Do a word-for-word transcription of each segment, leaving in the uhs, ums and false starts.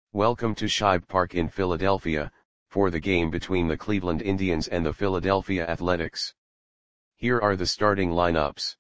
Welcome to Shibe Park in Philadelphia, for the game between the Cleveland Indians and the Philadelphia Athletics. Here are the starting lineups.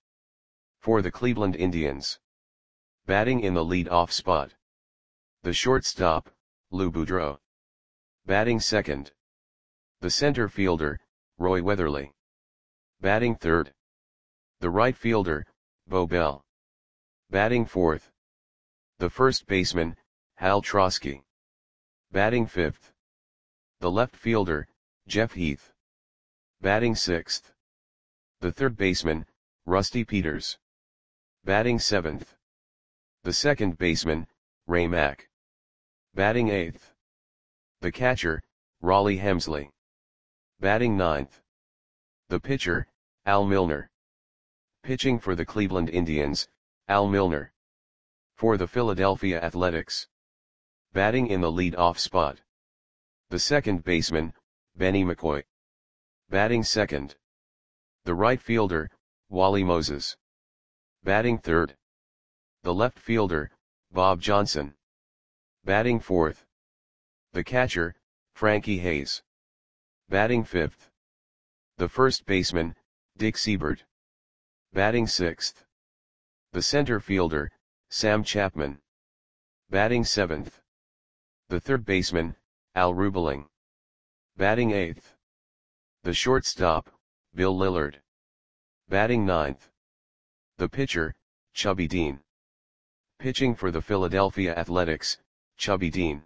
For the Cleveland Indians. Batting in the lead-off spot. The shortstop, Lou Boudreau. Batting second. The center fielder, Roy Weatherly. Batting third. The right fielder, Bo Bell. Batting fourth. The first baseman, Hal Trosky. Batting fifth. The left fielder, Jeff Heath. Batting sixth. The third baseman, Rusty Peters. Batting seventh. The second baseman, Ray Mack. Batting eighth. The catcher, Raleigh Hemsley. Batting ninth. The pitcher, Al Milner. Pitching for the Cleveland Indians, Al Milner. For the Philadelphia Athletics. Batting in the lead-off spot. The second baseman, Benny McCoy. Batting second. The right fielder, Wally Moses. Batting third. The left fielder, Bob Johnson. Batting fourth. The catcher, Frankie Hayes. Batting fifth. The first baseman, Dick Siebert. Batting sixth. The center fielder, Sam Chapman. Batting seventh. The third baseman, Al Rubeling. Batting eighth. The shortstop, Bill Lillard. Batting ninth. The pitcher, Chubby Dean. Pitching for the Philadelphia Athletics, Chubby Dean.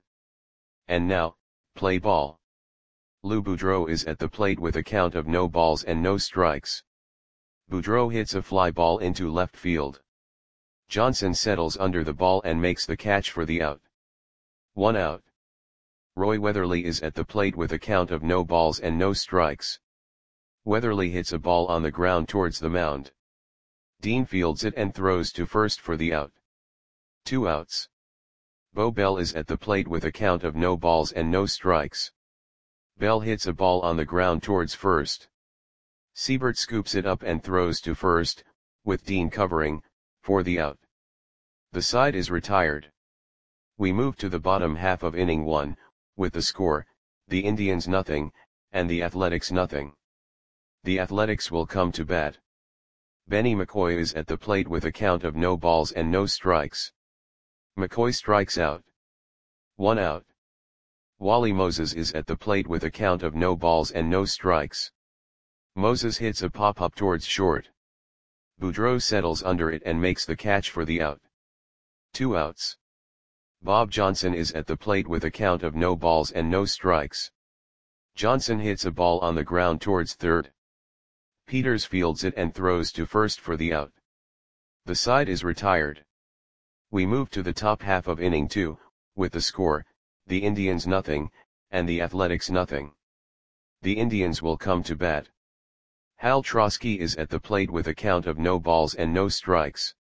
And now, play ball. Lou Boudreau is at the plate with a count of no balls and no strikes. Boudreau hits a fly ball into left field. Johnson settles under the ball and makes the catch for the out. One out. Roy Weatherly is at the plate with a count of no balls and no strikes. Weatherly hits a ball on the ground towards the mound. Dean fields it and throws to first for the out. Two outs. Bo Bell is at the plate with a count of no balls and no strikes. Bell hits a ball on the ground towards first. Siebert scoops it up and throws to first, with Dean covering, for the out. The side is retired. We move to the bottom half of inning one, with the score, the Indians nothing, and the Athletics nothing. The Athletics will come to bat. Benny McCoy is at the plate with a count of no balls and no strikes. McCoy strikes out. One out. Wally Moses is at the plate with a count of no balls and no strikes. Moses hits a pop-up towards short. Boudreau settles under it and makes the catch for the out. Two outs. Bob Johnson is at the plate with a count of no balls and no strikes. Johnson hits a ball on the ground towards third. Peters fields it and throws to first for the out. The side is retired. We move to the top half of inning two, with the score, the Indians nothing, and the Athletics nothing. The Indians will come to bat. Hal Trosky is at the plate with a count of no balls and no strikes.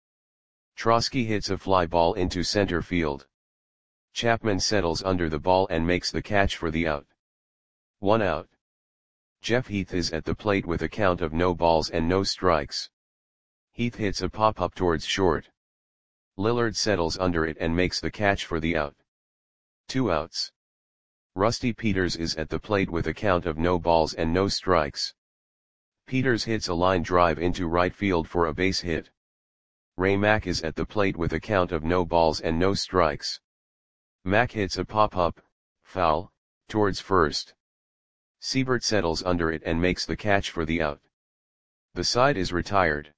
Trosky hits a fly ball into center field. Chapman settles under the ball and makes the catch for the out. One out. Jeff Heath is at the plate with a count of no balls and no strikes. Heath hits a pop-up towards short. Lillard settles under it and makes the catch for the out. Two outs. Rusty Peters is at the plate with a count of no balls and no strikes. Peters hits a line drive into right field for a base hit. Ray Mack is at the plate with a count of no balls and no strikes. Mack hits a pop-up, foul, towards first. Siebert settles under it and makes the catch for the out. The side is retired.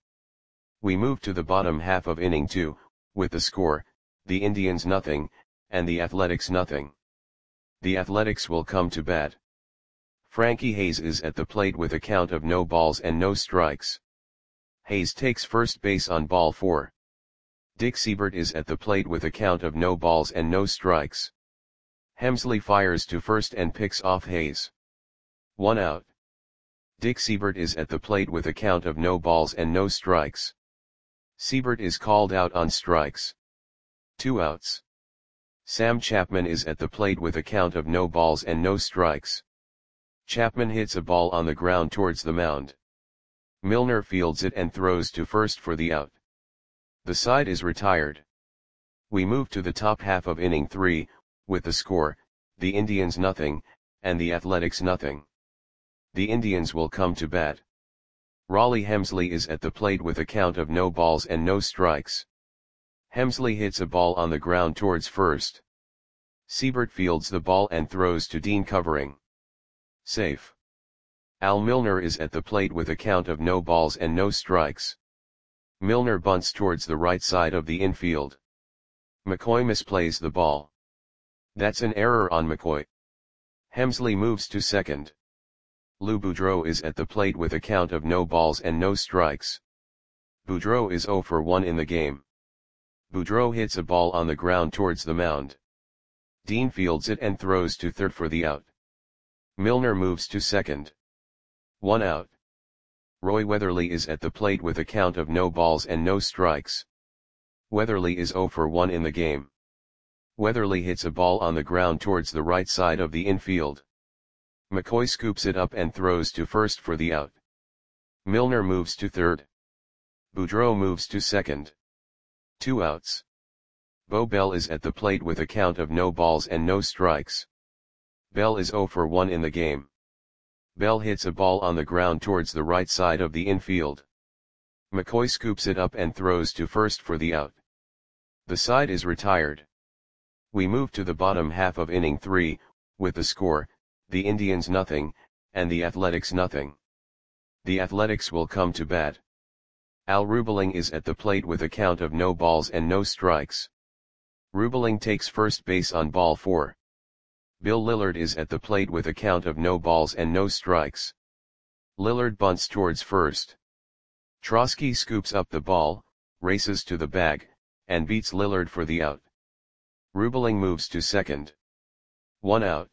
We move to the bottom half of inning two, with the score, the Indians nothing, and the Athletics nothing. The Athletics will come to bat. Frankie Hayes is at the plate with a count of no balls and no strikes. Hayes takes first base on ball four. Dick Siebert is at the plate with a count of no balls and no strikes. Hemsley fires to first and picks off Hayes. One out. Dick Siebert is at the plate with a count of no balls and no strikes. Siebert is called out on strikes. Two outs. Sam Chapman is at the plate with a count of no balls and no strikes. Chapman hits a ball on the ground towards the mound. Milner fields it and throws to first for the out. The side is retired. We move to the top half of inning three, with the score, the Indians nothing, and the Athletics nothing. The Indians will come to bat. Raleigh Hemsley is at the plate with a count of no balls and no strikes. Hemsley hits a ball on the ground towards first. Siebert fields the ball and throws to Dean covering. Safe. Al Milner is at the plate with a count of no balls and no strikes. Milner bunts towards the right side of the infield. McCoy misplays the ball. That's an error on McCoy. Hemsley moves to second. Lou Boudreau is at the plate with a count of no balls and no strikes. Boudreau is zero for one in the game. Boudreau hits a ball on the ground towards the mound. Dean fields it and throws to third for the out. Milner moves to second. One out. Roy Weatherly is at the plate with a count of no balls and no strikes. Weatherly is zero for one in the game. Weatherly hits a ball on the ground towards the right side of the infield. McCoy scoops it up and throws to first for the out. Milner moves to third. Boudreau moves to second. Two outs. Bo Bell is at the plate with a count of no balls and no strikes. Bell is zero for one in the game. Bell hits a ball on the ground towards the right side of the infield. McCoy scoops it up and throws to first for the out. The side is retired. We move to the bottom half of inning three, with the score, the Indians nothing, and the Athletics nothing. The Athletics will come to bat. Al Rubeling is at the plate with a count of no balls and no strikes. Rubeling takes first base on ball four. Bill Lillard is at the plate with a count of no balls and no strikes. Lillard bunts towards first. Trosky scoops up the ball, races to the bag, and beats Lillard for the out. Rubeling moves to second. One out.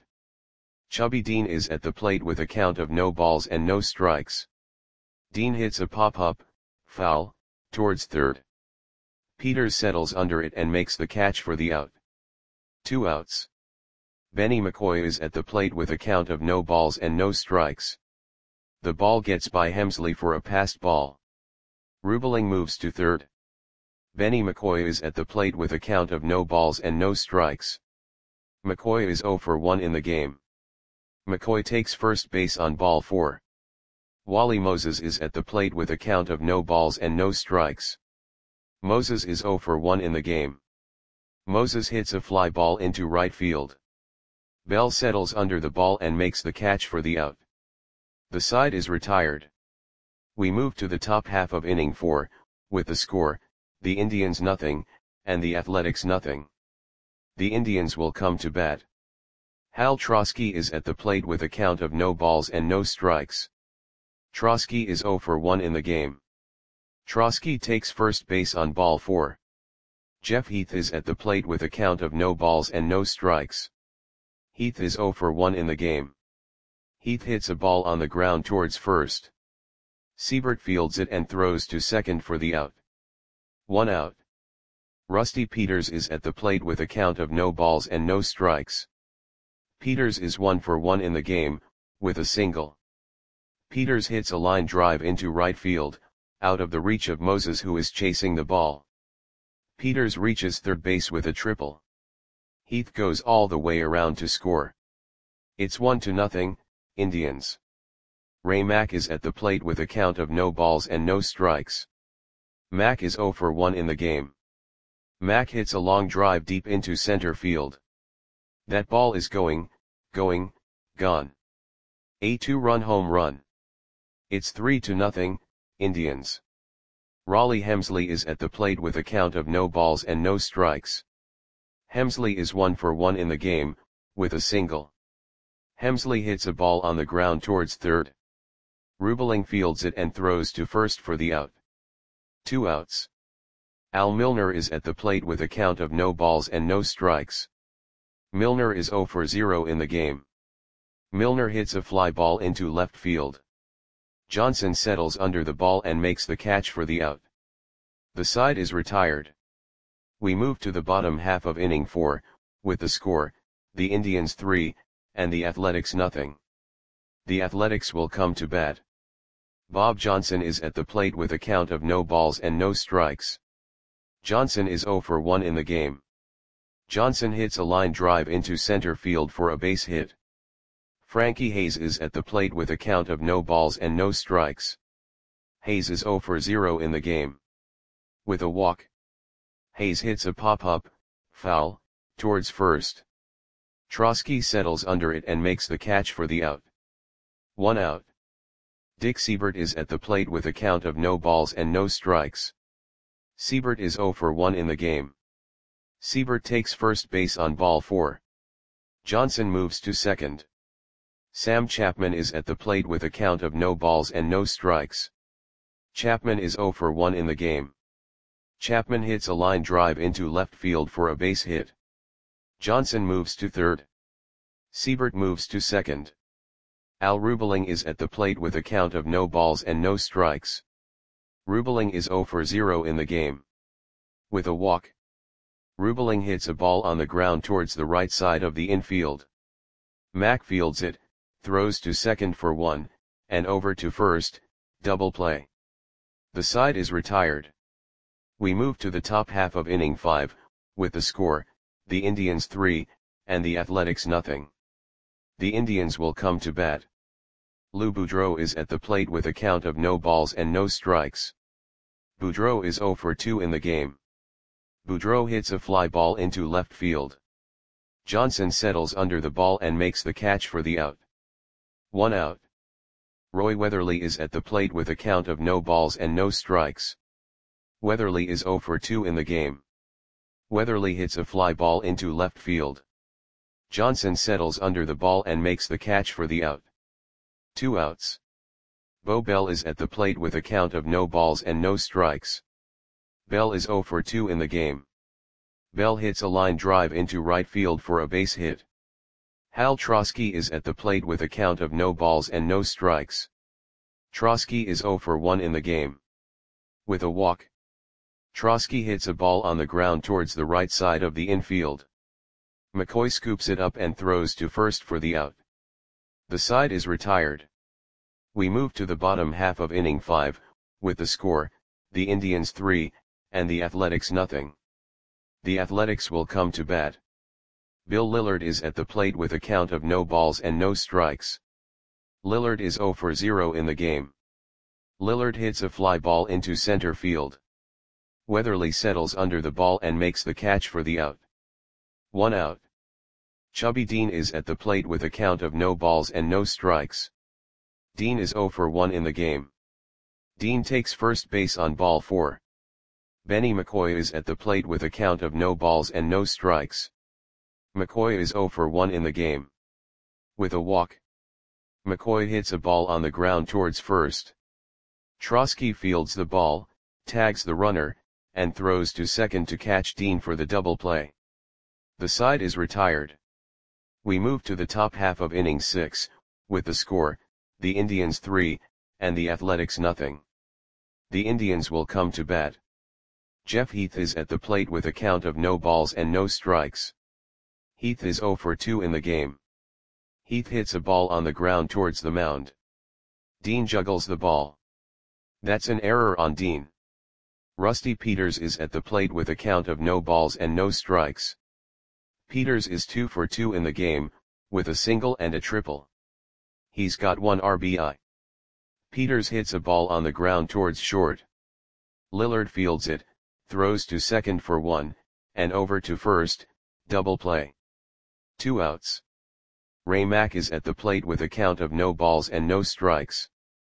Chubby Dean is at the plate with a count of no balls and no strikes. Dean hits a pop-up, foul, towards third. Peters settles under it and makes the catch for the out. Two outs. Benny McCoy is at the plate with a count of no balls and no strikes. The ball gets by Hemsley for a passed ball. Rubeling moves to third. Benny McCoy is at the plate with a count of no balls and no strikes. McCoy is zero for one in the game. McCoy takes first base on ball four. Wally Moses is at the plate with a count of no balls and no strikes. Moses is zero for one in the game. Moses hits a fly ball into right field. Bell settles under the ball and makes the catch for the out. The side is retired. We move to the top half of inning four, with the score, the Indians nothing, and the Athletics nothing. The Indians will come to bat. Hal Trosky is at the plate with a count of no balls and no strikes. Trosky is zero for one in the game. Trosky takes first base on ball four. Jeff Heath is at the plate with a count of no balls and no strikes. Heath is zero for one in the game. Heath hits a ball on the ground towards first. Siebert fields it and throws to second for the out. One out. Rusty Peters is at the plate with a count of no balls and no strikes. Peters is one for one in the game, with a single. Peters hits a line drive into right field, out of the reach of Moses, who is chasing the ball. Peters reaches third base with a triple. Heath goes all the way around to score. It's one to nothing, Indians. Ray Mack is at the plate with a count of no balls and no strikes. Mack is zero for one in the game. Mack hits a long drive deep into center field. That ball is going, going, gone. A two-run home run. It's three to nothing, Indians. Raleigh Hemsley is at the plate with a count of no balls and no strikes. Hemsley is one for one in the game, with a single. Hemsley hits a ball on the ground towards third. Rubeling fields it and throws to first for the out. Two outs. Al Milner is at the plate with a count of no balls and no strikes. Milner is zero for zero in the game. Milner hits a fly ball into left field. Johnson settles under the ball and makes the catch for the out. The side is retired. We move to the bottom half of inning four, with the score, the Indians three, and the Athletics nothing. The Athletics will come to bat. Bob Johnson is at the plate with a count of no balls and no strikes. Johnson is zero for one in the game. Johnson hits a line drive into center field for a base hit. Frankie Hayes is at the plate with a count of no balls and no strikes. Hayes is zero for zero in the game. With a walk, Hayes hits a pop-up, foul, towards first. Trosky settles under it and makes the catch for the out. One out. Dick Seibert is at the plate with a count of no balls and no strikes. Seibert is zero for one in the game. Seibert takes first base on ball four. Johnson moves to second. Sam Chapman is at the plate with a count of no balls and no strikes. Chapman is zero for one in the game. Chapman hits a line drive into left field for a base hit. Johnson moves to third. Seibert moves to second. Al Rubeling is at the plate with a count of no balls and no strikes. Rubeling is zero for zero in the game. With a walk, Rubeling hits a ball on the ground towards the right side of the infield. Mack fields it, throws to second for one, and over to first, double play. The side is retired. We move to the top half of inning five, with the score, the Indians three, and the Athletics nothing. The Indians will come to bat. Lou Boudreau is at the plate with a count of no balls and no strikes. Boudreau is zero for two in the game. Boudreau hits a fly ball into left field. Johnson settles under the ball and makes the catch for the out. One out. Roy Weatherly is at the plate with a count of no balls and no strikes. Weatherly is zero for two in the game. Weatherly hits a fly ball into left field. Johnson settles under the ball and makes the catch for the out. Two outs. Bo Bell is at the plate with a count of no balls and no strikes. Bell is zero for two in the game. Bell hits a line drive into right field for a base hit. Hal Trosky is at the plate with a count of no balls and no strikes. Trosky is zero for one in the game. With a walk, Trosky hits a ball on the ground towards the right side of the infield. McCoy scoops it up and throws to first for the out. The side is retired. We move to the bottom half of inning five, with the score, the Indians three, and the Athletics nothing. The Athletics will come to bat. Bill Lillard is at the plate with a count of no balls and no strikes. Lillard is zero for zero in the game. Lillard hits a fly ball into center field. Weatherly settles under the ball and makes the catch for the out. One out. Chubby Dean is at the plate with a count of no balls and no strikes. Dean is zero for one in the game. Dean takes first base on ball four. Benny McCoy is at the plate with a count of no balls and no strikes. McCoy is zero for one in the game. With a walk, McCoy hits a ball on the ground towards first. Trosky fields the ball, tags the runner, and throws to second to catch Dean for the double play. The side is retired. We move to the top half of inning six, with the score, the Indians three, and the Athletics nothing. The Indians will come to bat. Jeff Heath is at the plate with a count of no balls and no strikes. Heath is zero for two in the game. Heath hits a ball on the ground towards the mound. Dean juggles the ball. That's an error on Dean. Rusty Peters is at the plate with a count of no balls and no strikes. Peters is two for two in the game, with a single and a triple. He's got one R B I. Peters hits a ball on the ground towards short. Lillard fields it, throws to second for one, and over to first, double play. Two outs. Ray Mack is at the plate with a count of no balls and no strikes.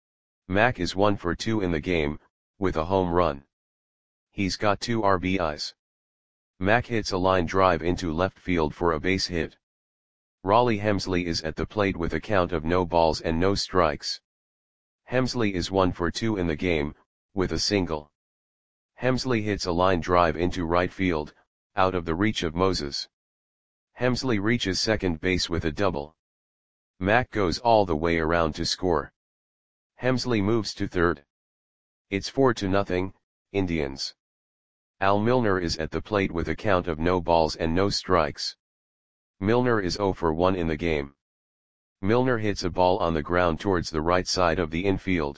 Mack is one for two in the game, with a home run. He's got two R B Is. Mack hits a line drive into left field for a base hit. Raleigh Hemsley is at the plate with a count of no balls and no strikes. Hemsley is one for two in the game, with a single. Hemsley hits a line drive into right field, out of the reach of Moses. Hemsley reaches second base with a double. Mack goes all the way around to score. Hemsley moves to third. It's four to nothing, Indians. Al Milner is at the plate with a count of no balls and no strikes. Milner is zero for one in the game. Milner hits a ball on the ground towards the right side of the infield.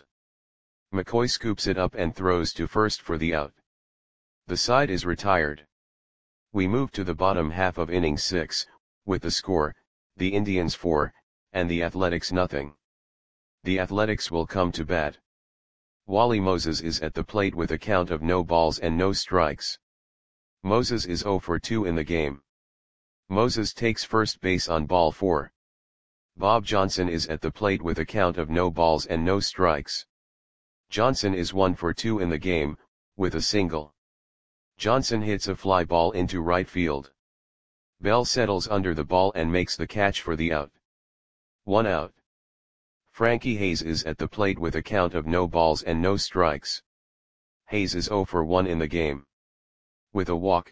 McCoy scoops it up and throws to first for the out. The side is retired. We move to the bottom half of inning six, with the score, the Indians four, and the Athletics nothing. The Athletics will come to bat. Wally Moses is at the plate with a count of no balls and no strikes. Moses is zero for two in the game. Moses takes first base on ball four. Bob Johnson is at the plate with a count of no balls and no strikes. Johnson is one for two in the game, with a single. Johnson hits a fly ball into right field. Bell settles under the ball and makes the catch for the out. One out. Frankie Hayes is at the plate with a count of no balls and no strikes. Hayes is zero for one in the game. With a walk.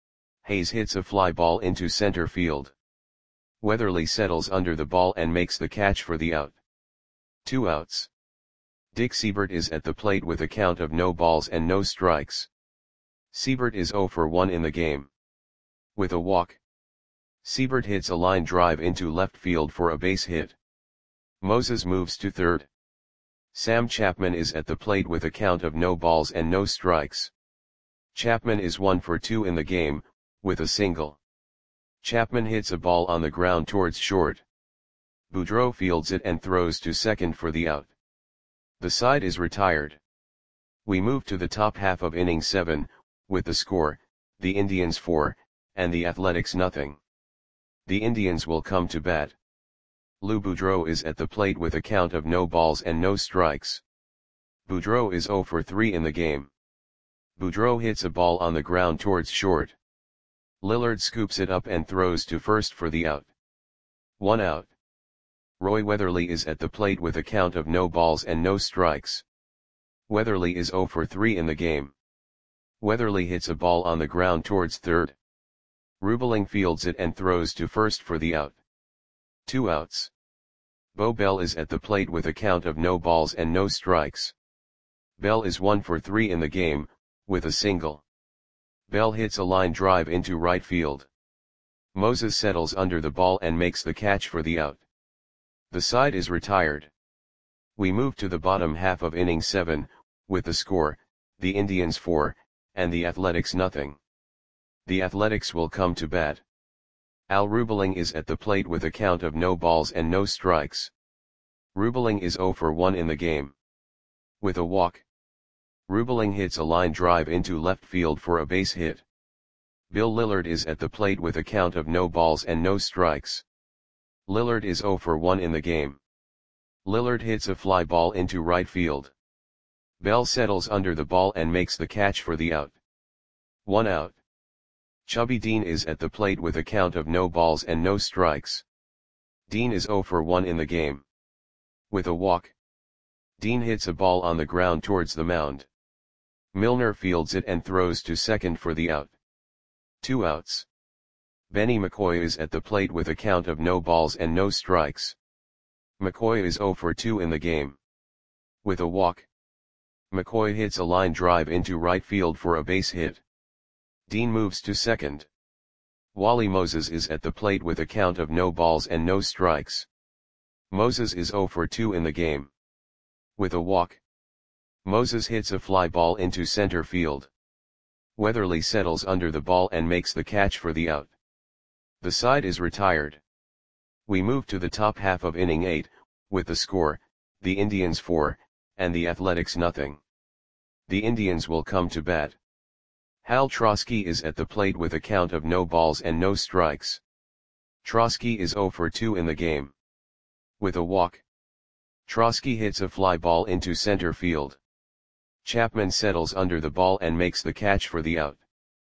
Hayes hits a fly ball into center field. Weatherly settles under the ball and makes the catch for the out. Two outs. Dick Seibert is at the plate with a count of no balls and no strikes. Seibert is zero for one in the game. With a walk. Seibert hits a line drive into left field for a base hit. Moses moves to third. Sam Chapman is at the plate with a count of no balls and no strikes. Chapman is one for two in the game, with a single. Chapman hits a ball on the ground towards short. Boudreau fields it and throws to second for the out. The side is retired. We move to the top half of inning seven, with the score, the Indians four, and the Athletics nothing. The Indians will come to bat. Lou Boudreau is at the plate with a count of no balls and no strikes. Boudreau is zero for three in the game. Boudreau hits a ball on the ground towards short. Lillard scoops it up and throws to first for the out. One out. Roy Weatherly is at the plate with a count of no balls and no strikes. Weatherly is zero for three in the game. Weatherly hits a ball on the ground towards third. Rubeling fields it and throws to first for the out. Two outs. Bo Bell is at the plate with a count of no balls and no strikes. Bell is one for three in the game, with a single. Bell hits a line drive into right field. Moses settles under the ball and makes the catch for the out. The side is retired. We move to the bottom half of inning seven, with the score, the Indians four, and the Athletics nothing. The Athletics will come to bat. Al Rubeling is at the plate with a count of no balls and no strikes. Rubeling is zero for one in the game. With a walk. Rubeling hits a line drive into left field for a base hit. Bill Lillard is at the plate with a count of no balls and no strikes. Lillard is zero for one in the game. Lillard hits a fly ball into right field. Bell settles under the ball and makes the catch for the out. One out. Chubby Dean is at the plate with a count of no balls and no strikes. Dean is zero for one in the game. With a walk. Dean hits a ball on the ground towards the mound. Milner fields it and throws to second for the out. Two outs. Benny McCoy is at the plate with a count of no balls and no strikes. McCoy is zero for two in the game. With a walk. McCoy hits a line drive into right field for a base hit. Dean moves to second. Wally Moses is at the plate with a count of no balls and no strikes. Moses is zero for two in the game. With a walk. Moses hits a fly ball into center field. Weatherly settles under the ball and makes the catch for the out. The side is retired. We move to the top half of inning eight, with the score, the Indians four, and the Athletics nothing. The Indians will come to bat. Hal Trosky is at the plate with a count of no balls and no strikes. Trosky is zero for two in the game. With a walk. Trosky hits a fly ball into center field. Chapman settles under the ball and makes the catch for the out.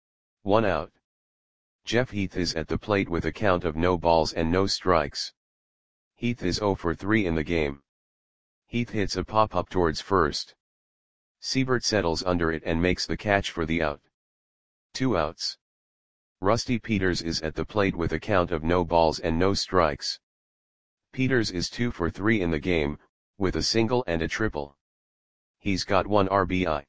One out. Jeff Heath is at the plate with a count of no balls and no strikes. Heath is zero for three in the game. Heath hits a pop-up towards first. Seibert settles under it and makes the catch for the out. Two outs. Rusty Peters is at the plate with a count of no balls and no strikes. Peters is two for three in the game, with a single and a triple. He's got one R B I.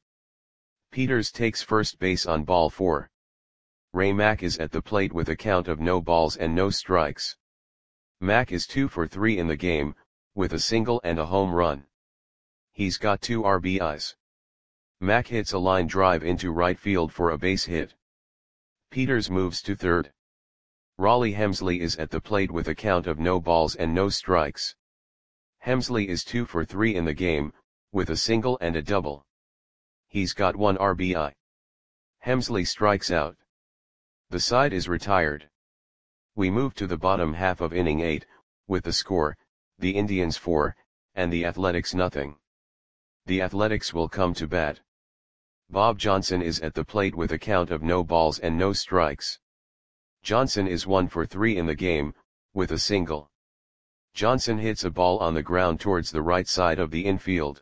Peters takes first base on ball four. Ray Mack is at the plate with a count of no balls and no strikes. Mack is two for three in the game, with a single and a home run. He's got two R B Is. Mack hits a line drive into right field for a base hit. Peters moves to third. Raleigh Hemsley is at the plate with a count of no balls and no strikes. Hemsley is two for three in the game, with a single and a double. He's got one R B I. Hemsley strikes out. The side is retired. We move to the bottom half of inning eight, with the score, the Indians four, and the Athletics nothing. The Athletics will come to bat. Bob Johnson is at the plate with a count of no balls and no strikes. Johnson is one for three in the game, with a single. Johnson hits a ball on the ground towards the right side of the infield.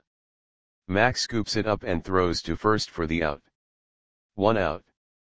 Max scoops it up and throws to first for the out. One out.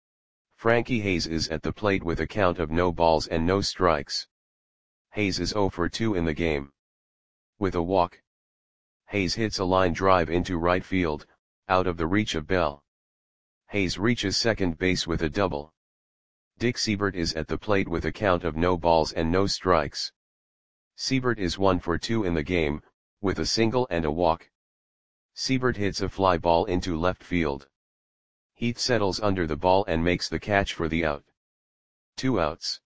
Frankie Hayes is at the plate with a count of no balls and no strikes. Hayes is zero for two in the game. With a walk. Hayes hits a line drive into right field, out of the reach of Bell. Hayes reaches second base with a double. Dick Seibert is at the plate with a count of no balls and no strikes. Seibert is one for two in the game, with a single and a walk. Seibert hits a fly ball into left field. Heath settles under the ball and makes the catch for the out. Two outs.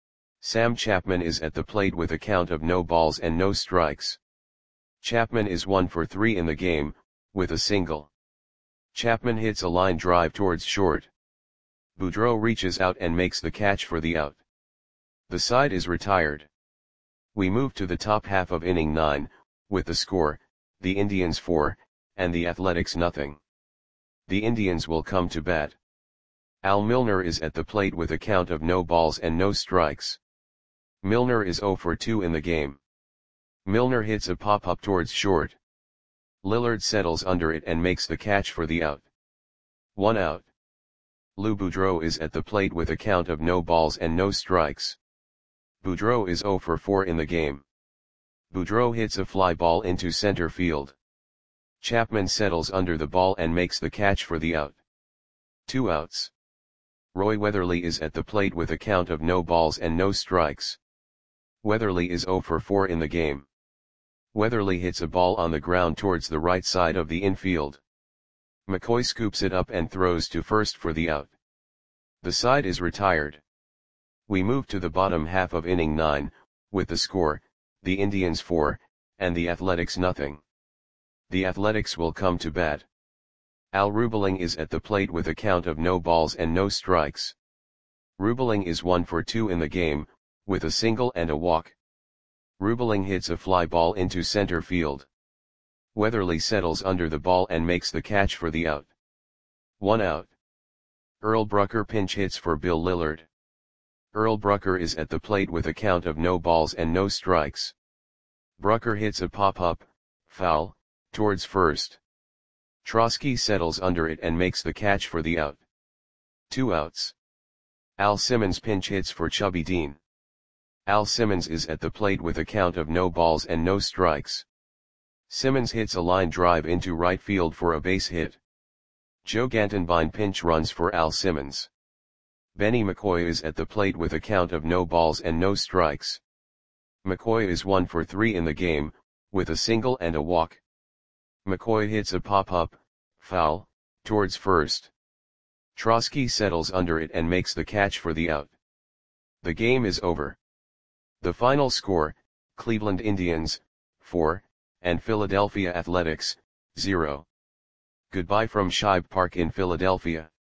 Sam Chapman is at the plate with a count of no balls and no strikes. Chapman is one for three in the game, with a single. Chapman hits a line drive towards short. Boudreau reaches out and makes the catch for the out. The side is retired. We move to the top half of inning nine, with the score, the Indians four, and the Athletics nothing. The Indians will come to bat. Al Milner is at the plate with a count of no balls and no strikes. Milner is zero for two in the game. Milner hits a pop-up towards short. Lillard settles under it and makes the catch for the out. One out. Lou Boudreau is at the plate with a count of no balls and no strikes. Boudreau is zero for four in the game. Boudreau hits a fly ball into center field. Chapman settles under the ball and makes the catch for the out. Two outs. Roy Weatherly is at the plate with a count of no balls and no strikes. Weatherly is zero for four in the game. Weatherly hits a ball on the ground towards the right side of the infield. McCoy scoops it up and throws to first for the out. The side is retired. We move to the bottom half of inning nine, with the score, the Indians four, and the Athletics nothing. The Athletics will come to bat. Al Rubeling is at the plate with a count of no balls and no strikes. Rubeling is one for two in the game, with a single and a walk. Rubeling hits a fly ball into center field. Weatherly settles under the ball and makes the catch for the out. One out. Earl Brucker pinch hits for Bill Lillard. Earl Brucker is at the plate with a count of no balls and no strikes. Brucker hits a pop-up, foul, towards first. Trosky settles under it and makes the catch for the out. Two outs. Al Simmons pinch hits for Chubby Dean. Al Simmons is at the plate with a count of no balls and no strikes. Simmons hits a line drive into right field for a base hit. Joe Gantenbein pinch runs for Al Simmons. Benny McCoy is at the plate with a count of no balls and no strikes. McCoy is one for three in the game, with a single and a walk. McCoy hits a pop-up, foul, towards first. Trosky settles under it and makes the catch for the out. The game is over. The final score, Cleveland Indians, four, and Philadelphia Athletics, zero. Goodbye from Shibe Park in Philadelphia.